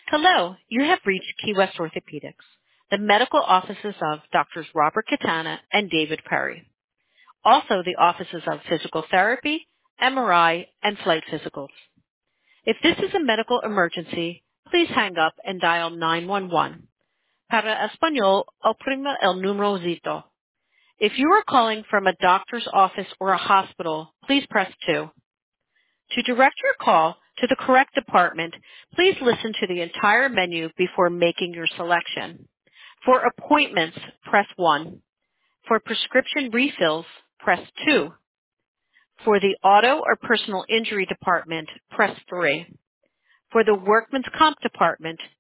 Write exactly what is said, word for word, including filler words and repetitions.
Hello, you have reached Key West Orthopedics, the medical offices of Doctors Robert Katana and David Perry. Also the offices of physical therapy, M R I, and flight physicals. If this is a medical emergency, please hang up and dial nine one one. Para español, oprima el numerocito. If you are calling from a doctor's office or a hospital, please press two. To direct your call to the correct department, please listen to the entire menu before making your selection. For appointments, press one. For prescription refills, press two. For the auto or personal injury department, press three. For the workman's comp department,